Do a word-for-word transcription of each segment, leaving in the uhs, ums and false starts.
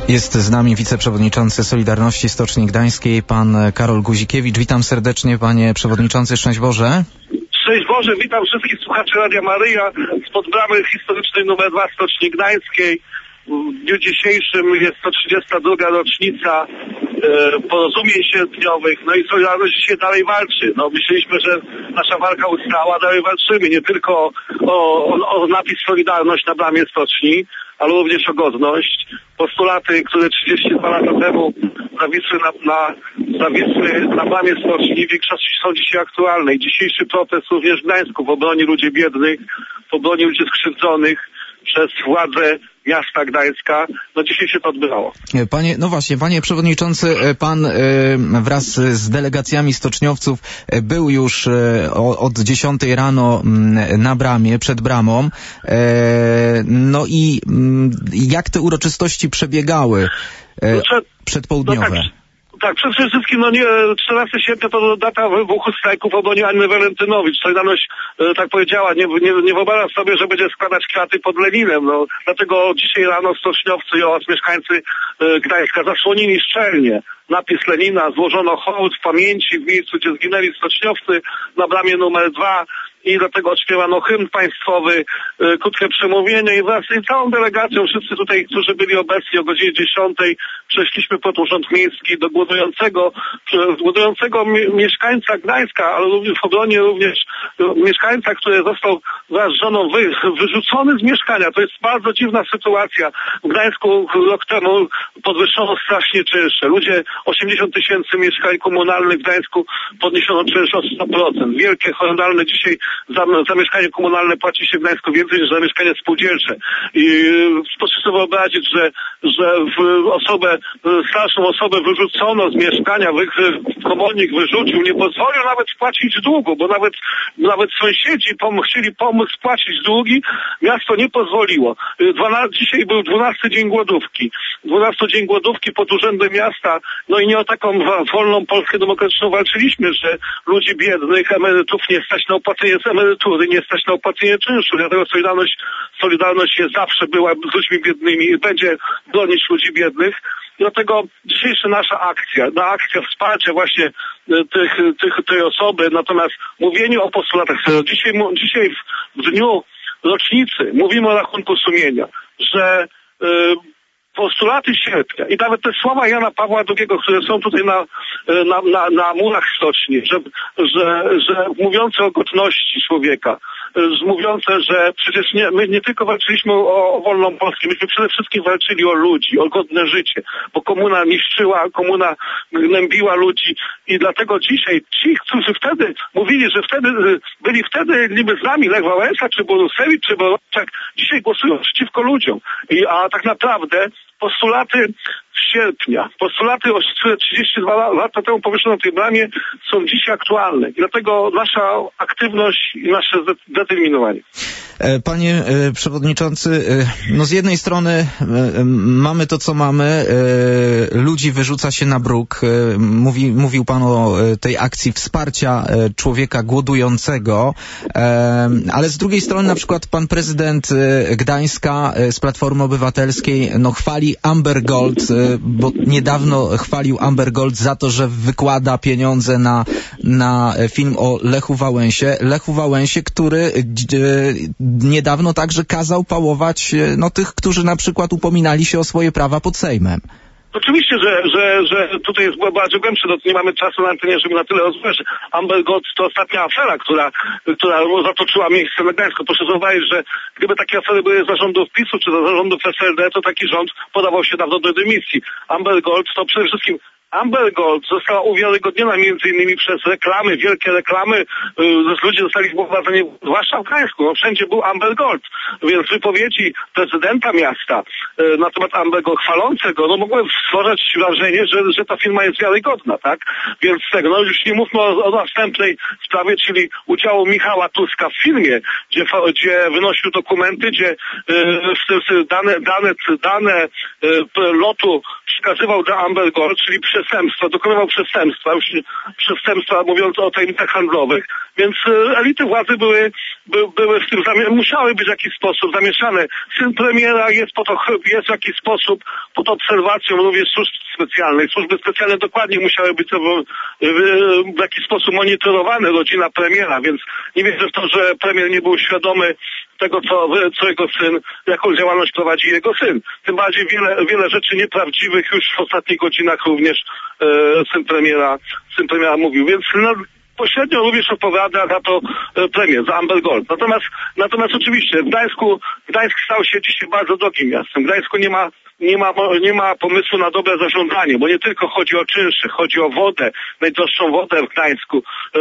Jest z nami wiceprzewodniczący Solidarności Stoczni Gdańskiej, pan Karol Guzikiewicz. Witam serdecznie, panie przewodniczący. Szczęść Boże. Szczęść Boże, witam wszystkich słuchaczy Radia Maryja spod bramy historycznej numer dwa Stoczni Gdańskiej. W dniu dzisiejszym jest to trzydziesta druga rocznica e, porozumień sierpniowych, no i Solidarność dzisiaj dalej walczy. No myśleliśmy, że nasza walka ustała, dalej walczymy nie tylko o, o, o napis Solidarność na bramie stoczni, ale również o godność. Postulaty, które trzydzieści dwa lata temu zawisły na, na, zawisły na bramie stoczni, w większości są dzisiaj aktualne. I dzisiejszy protest również w Gdańsku w obronie ludzi biednych, w obronie ludzi skrzywdzonych przez władze miasta Gdańska, no dzisiaj się to odbywało. Panie, no właśnie, panie przewodniczący, pan wraz z delegacjami stoczniowców był już od dziesiątej rano na bramie, przed bramą. No i jak te uroczystości przebiegały przedpołudniowe? No tak. Tak, przede wszystkim, no nie, czternastego sierpnia to data wybuchu strajku w obronie Anny Walentynowicz. Solidarność, e, tak powiedziała, nie, nie, nie wyobraża sobie, że będzie składać kwiaty pod Leninem. No, dlatego dzisiaj rano stoczniowcy oraz mieszkańcy e, Gdańska zasłonili szczelnie napis Lenina, złożono hołd w pamięci w miejscu, gdzie zginęli stoczniowcy na bramie numer dwa. I dlatego odśpiewano hymn państwowy, y, krótkie przemówienie i wraz z całą delegacją, wszyscy tutaj, którzy byli obecni o godzinie dziesiątej, przeszliśmy pod Urząd Miejski do głodującego, głodującego mi- mieszkańca Gdańska, ale również w obronie również y, mieszkańca, który został wraz z żoną wy, wyrzucony z mieszkania. To jest bardzo dziwna sytuacja. W Gdańsku rok temu podwyższono strasznie czynsze. Ludzie, osiemdziesiąt tysięcy mieszkań komunalnych w Gdańsku podniesiono czynsz o sto procent. Wielkie, horrendalne dzisiaj Za, za mieszkanie komunalne płaci się w Gdańsku więcej niż za mieszkanie spółdzielcze. I proszę sobie wyobrazić, że, że w osobę, starszą osobę wyrzucono z mieszkania, wy, komornik wyrzucił, nie pozwolił nawet spłacić długu, bo nawet, nawet sąsiedzi pom- chcieli pomóc spłacić długi, miasto nie pozwoliło. Dwana, dzisiaj był dwunasty dzień głodówki. dwunasty dzień głodówki pod urzędem miasta, no i nie o taką wolną Polskę demokratyczną walczyliśmy, że ludzi biednych, emerytów nie stać na opłacenie z emerytury, nie stać na opłacenie czynszu. Dlatego Solidarność, Solidarność jest zawsze była z ludźmi biednymi i będzie bronić ludzi biednych. Dlatego dzisiejsza nasza akcja, na akcja wsparcia właśnie tych, tych, tej osoby, natomiast mówienie o postulatach, dzisiaj, dzisiaj w dniu rocznicy mówimy o rachunku sumienia, że yy, postulaty sierpnia i nawet te słowa Jana Pawła drugiego, które są tutaj na, na, na, na murach stoczni, że, że, że mówiące o godności człowieka, mówiące, że przecież nie, my nie tylko walczyliśmy o, o wolną Polskę, myśmy przede wszystkim walczyli o ludzi, o godne życie, bo komuna niszczyła, komuna gnębiła ludzi i dlatego dzisiaj ci, którzy wtedy mówili, że wtedy byli wtedy niby z nami, Lech Wałęsa, czy Borusewicz, czy Borowczak, dzisiaj głosują przeciwko ludziom. I, a tak naprawdę postulaty sierpnia, postulaty, które trzydzieści dwa lata temu powieszono na tej bramie, są dzisiaj aktualne. I dlatego nasza aktywność i nasze zdeterminowanie. Panie przewodniczący, no z jednej strony mamy to, co mamy, ludzi wyrzuca się na bruk. Mówi, mówił pan o tej akcji wsparcia człowieka głodującego, ale z drugiej strony na przykład pan prezydent Gdańska z Platformy Obywatelskiej no chwali Amber Gold, bo niedawno chwalił Amber Gold za to, że wykłada pieniądze na, na film o Lechu Wałęsie. Lechu Wałęsie, który niedawno także kazał pałować no, tych, którzy na przykład upominali się o swoje prawa pod Sejmem. Oczywiście, że, że, że tutaj jest bardzo głębsze, no nie mamy czasu na antenie, żeby na tyle rozmawiać. Amber Gold to ostatnia afera, która, która zatoczyła miejsce na Gdańsku. Proszę zauważyć, że gdyby takie afery były za rządów PiSu czy za rządów S L D, to taki rząd podawał się dawno do dymisji. Amber Gold to przede wszystkim Amber Gold została uwiarygodniona między innymi przez reklamy, wielkie reklamy. Yy, ludzie zostali wprowadzeni, zwłaszcza w Gdańsku. No, wszędzie był Amber Gold. Więc wypowiedzi prezydenta miasta yy, na temat Amber Gold, chwalącego, no mogły stworzyć wrażenie, że, że ta firma jest wiarygodna, tak? Więc tego, no już nie mówmy o, o następnej sprawie, czyli udziału Michała Tuska w firmie, gdzie, gdzie wynosił dokumenty, gdzie yy, w, w, dane, dane, dane yy, lotu wskazywał na Amber Gold, czyli przestępstwa, dokonywał przestępstwa, już przestępstwa mówiąc o tajemnicach handlowych, więc elity władzy były, by, były w tym, musiały być w jakiś sposób zamieszane. Syn premiera jest, po to, jest w jakiś sposób pod obserwacją również służb specjalnych. Służby specjalne dokładnie musiały być w jakiś sposób monitorowane, rodzina premiera, więc nie wierzę w to, że premier nie był świadomy tego, co, co jego syn, jaką działalność prowadzi jego syn. Tym bardziej wiele, wiele rzeczy nieprawdziwych już w ostatnich godzinach również e, syn premiera, syn premiera mówił, więc no, pośrednio również odpowiada za to e, premier, za Amber Gold. Natomiast, natomiast oczywiście w Gdańsku, Gdańsk stał się dzisiaj bardzo drogim miastem. W Gdańsku nie ma Nie ma, nie ma pomysłu na dobre zarządzanie, bo nie tylko chodzi o czynsze, chodzi o wodę, najdroższą wodę w Gdańsku,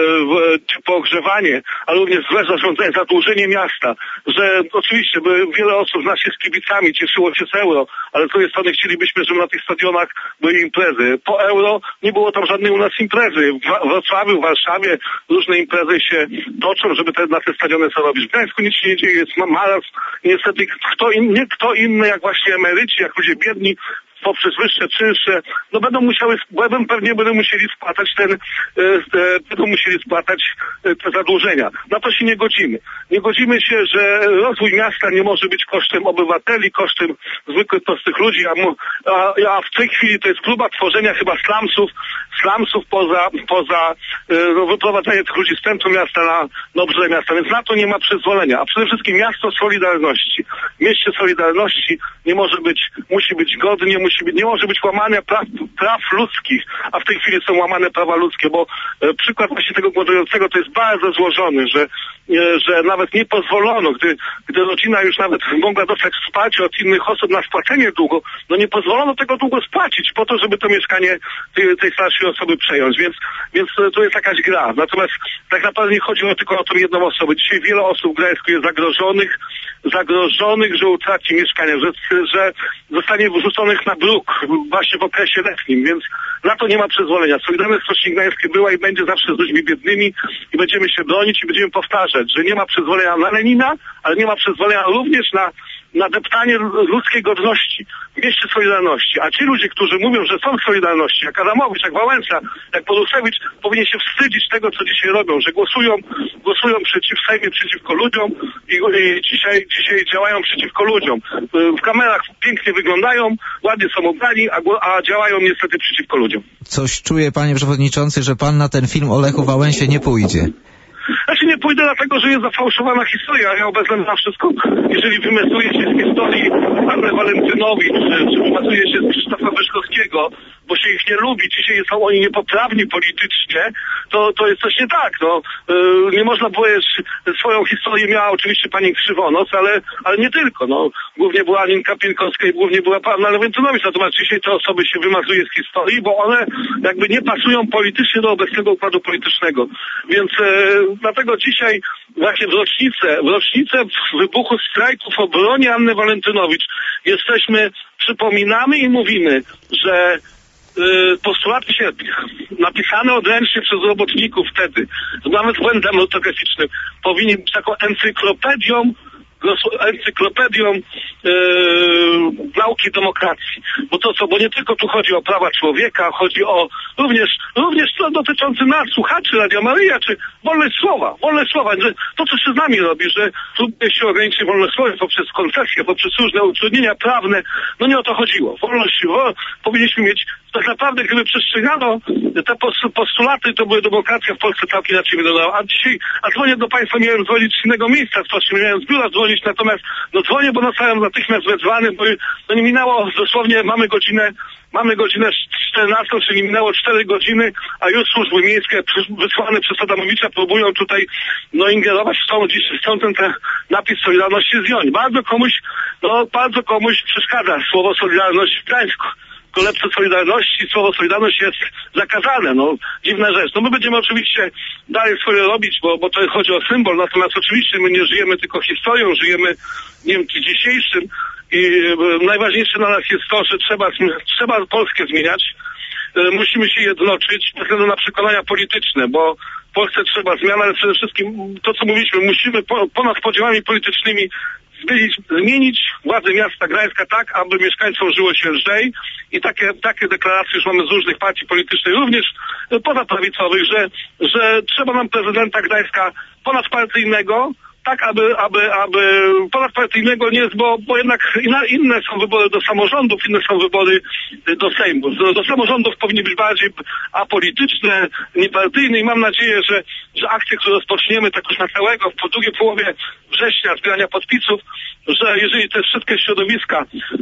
yy, czy po ogrzewanie, ale również złe zarządzanie, zadłużenie miasta, że oczywiście by wiele osób z nas się z kibicami cieszyło się z euro, ale z drugiej strony chcielibyśmy, żeby na tych stadionach były imprezy. Po euro nie było tam żadnej u nas imprezy. W Wrocławiu, w Warszawie różne imprezy się toczą, żeby te, na te stadiony co robić. W Gdańsku nic się nie dzieje, jest marazm i niestety kto, in, nie kto inny jak właśnie emeryci, jak ludzie biedni poprzez wyższe czynsze, no będą musiały, będą pewnie będą musieli spłacać ten, e, będą musieli spłacać te zadłużenia. Na to się nie godzimy. Nie godzimy się, że rozwój miasta nie może być kosztem obywateli, kosztem zwykłych, prostych ludzi, a, a, a w tej chwili to jest próba tworzenia chyba slumsów, slumsów poza, poza no, wyprowadzenie tych ludzi z centrum miasta na, na obrzeże miasta, więc na to nie ma przyzwolenia. A przede wszystkim miasto Solidarności. W mieście Solidarności nie może być, musi być godnie, musi być, nie może być łamane praw, praw ludzkich, a w tej chwili są łamane prawa ludzkie, bo e, przykład właśnie tego głodującego to jest bardzo złożony, że, e, że nawet nie pozwolono, gdy, gdy rodzina już nawet mogła dostać wsparcie od innych osób na spłacenie długu, no nie pozwolono tego długu spłacić po to, żeby to mieszkanie tej, tej starszej osoby przejąć, więc, więc to jest jakaś gra. Natomiast tak naprawdę nie chodzi tylko o tą jedną osobę. Dzisiaj wiele osób w Gdańsku jest zagrożonych, zagrożonych, że utraci mieszkania, że, że zostanie wyrzuconych na bruk właśnie w okresie letnim, więc na to nie ma przyzwolenia. Solidarność Stocznik Gdańskiej była i będzie zawsze z ludźmi biednymi i będziemy się bronić i będziemy powtarzać, że nie ma przyzwolenia na Lenina, ale nie ma przyzwolenia również na na deptanie ludzkiej godności w mieście Solidarności. A ci ludzie, którzy mówią, że są w Solidarności, jak Adamowicz, jak Wałęsa, jak Borusewicz, powinien się wstydzić tego, co dzisiaj robią, że głosują, głosują przeciw Sejmie, przeciwko ludziom i, i dzisiaj, dzisiaj działają przeciwko ludziom. W kamerach pięknie wyglądają, ładnie są ubrani, a, a działają niestety przeciwko ludziom. Coś czuję, panie przewodniczący, że pan na ten film o Lechu Wałęsie nie pójdzie. Znaczy nie pójdę dlatego, że jest zafałszowana historia, ja obecnie na wszystko, jeżeli wymysuje się z historii Anny Walentynowicz, czy wymysuje się z Krzysztofa Wyszkowskiego, bo się ich nie lubi, dzisiaj są oni niepoprawni politycznie, to, to jest coś nie tak, no. Yy, nie można było, swoją historię miała oczywiście pani Krzywonos, ale, ale nie tylko, no. Głównie była Aninka Pienkowska i głównie była Anna Walentynowicz, natomiast dzisiaj te osoby się wymazuje z historii, bo one jakby nie pasują politycznie do obecnego układu politycznego. Więc yy, dlatego dzisiaj właśnie w rocznicę, w rocznicę wybuchu strajku w obronie Anny Walentynowicz jesteśmy, przypominamy i mówimy, że y, postulaty sierpnia, napisane odręcznie przez robotników wtedy, nawet błędem ortograficznym, powinny być taką encyklopedią encyklopedią yy, nauki demokracji. Bo to co, bo nie tylko tu chodzi o prawa człowieka, chodzi o również, również to dotyczące nas, słuchaczy Radia Maryja, czy wolność słowa, wolność słowa, że to co się z nami robi, że próbuje się ograniczyć wolność słowa poprzez koncesje, poprzez różne utrudnienia prawne, no nie o to chodziło. Wolność, wo, powinniśmy mieć, tak naprawdę gdyby przestrzegano te postulaty, to były demokracja w Polsce całkiem inaczej wyglądała. A dzisiaj, a dzwonię do państwa, miałem dzwonić z innego miejsca, z miałem z biura dzwonić, natomiast no dzwonię, bo zostałem natychmiast wezwany, bo no nie minęło dosłownie, mamy godzinę, mamy godzinę czternastą, czyli minęło cztery godziny, a już służby miejskie wysłane przez Adamowicza próbują tutaj no ingerować w tą, dziś chcą ten, ten napis Solidarności zdjąć. Bardzo komuś, no bardzo komuś przeszkadza słowo Solidarność w Gdańsku. W kolebce Solidarności słowo Solidarność jest zakazane, no dziwna rzecz. No my będziemy oczywiście dalej swoje robić, bo, bo to chodzi o symbol, natomiast oczywiście my nie żyjemy tylko historią, żyjemy dniem dzisiejszym i e, najważniejsze dla nas jest to, że trzeba, trzeba Polskę zmieniać, e, musimy się jednoczyć ze względu na przekonania polityczne, bo w Polsce trzeba zmian, ale przede wszystkim to, co mówiliśmy, musimy po, ponad podziałami politycznymi zmienić, zmienić władzę miasta Gdańska tak, aby mieszkańcom żyło się lżej i takie, takie deklaracje już mamy z różnych partii politycznych, również pozaprawicowych, że, że trzeba nam prezydenta Gdańska ponadpartyjnego, tak, aby, aby, aby ponadpartyjnego nie jest, bo, bo jednak inne są wybory do samorządów, inne są wybory do Sejmu. Do, do samorządów powinny być bardziej apolityczne, niepartyjne i mam nadzieję, że, że akcje, które rozpoczniemy tak już na całego w drugiej połowie września zbierania podpisów, że jeżeli te wszystkie środowiska,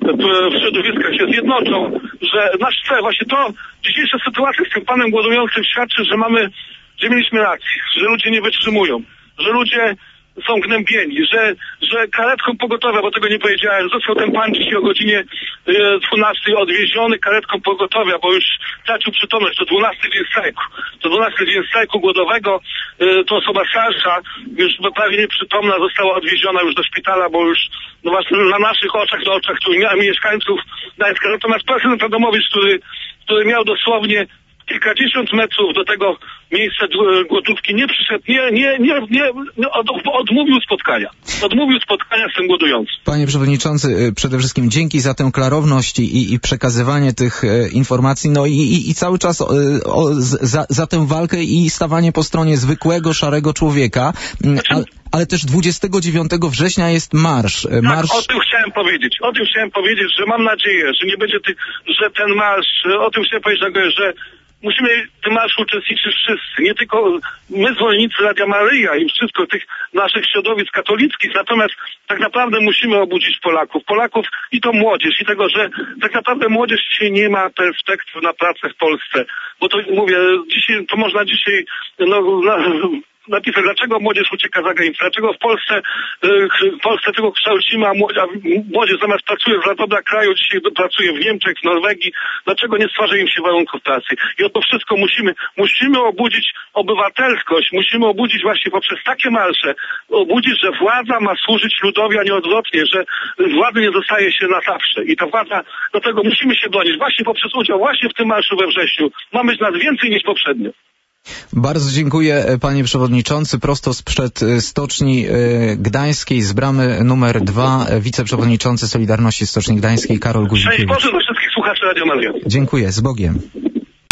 środowiska się zjednoczą, że nasz cel, właśnie to, dzisiejsza sytuacja z tym panem głodującym świadczy, że mamy, że mieliśmy rację, że ludzie nie wytrzymują, że ludzie są gnębieni, że, że karetką pogotowia, bo tego nie powiedziałem, został ten pan dzisiaj o godzinie dwunastej odwieziony karetką pogotowia, bo już tracił przytomność, to dwunasty dzień strajku. To dwunasty dzień strajku głodowego, to osoba starsza, już prawie nieprzytomna, została odwieziona już do szpitala, bo już no właśnie na naszych oczach, na oczach mieszkańców Gdańska. Natomiast prezydent Adamowicz, który, który miał dosłownie kilkadziesiąt metrów do tego miejsca głodówki, nie przyszedł, nie, nie, nie, nie od, odmówił spotkania. Odmówił spotkania z tym głodującym. Panie Przewodniczący, przede wszystkim dzięki za tę klarowność i, i przekazywanie tych e, informacji, no i, i, i cały czas e, o, za, za tę walkę i stawanie po stronie zwykłego, szarego człowieka, znaczy, ale, ale też dwudziestego dziewiątego września jest marsz. marsz... Tak, o tym chciałem powiedzieć. O tym chciałem powiedzieć, że mam nadzieję, że nie będzie tych, że ten marsz, o tym chciałem powiedzieć, że musimy w tym marszu uczestniczyć wszyscy, nie tylko my zwolennicy Radia Maryja i wszystko tych naszych środowisk katolickich, natomiast tak naprawdę musimy obudzić Polaków. Polaków i to młodzież i tego, że tak naprawdę młodzież dzisiaj nie ma perspektyw na pracę w Polsce. Bo to mówię, dzisiaj, to można dzisiaj no, na, napisać, dlaczego młodzież ucieka za granicę, dlaczego w Polsce w Polsce tylko kształcimy, a młodzież zamiast pracuje dla dobra kraju, dzisiaj pracuje w Niemczech, w Norwegii, dlaczego nie stwarza im się warunków pracy? I o to wszystko musimy, musimy obudzić obywatelskość, musimy obudzić właśnie poprzez takie marsze, obudzić, że władza ma służyć ludowi, a nie odwrotnie, że władzy nie zostaje się na zawsze. I ta władza, do tego musimy się bronić właśnie poprzez udział właśnie w tym marszu we wrześniu. Ma być nas więcej niż poprzednio. Bardzo dziękuję, panie przewodniczący. Prosto sprzed Stoczni Gdańskiej z bramy numer dwa, wiceprzewodniczący Solidarności Stoczni Gdańskiej Karol Guzikiewicz. Cześć Boże do wszystkich słuchaczy Radia Maryja. Dziękuję, z Bogiem.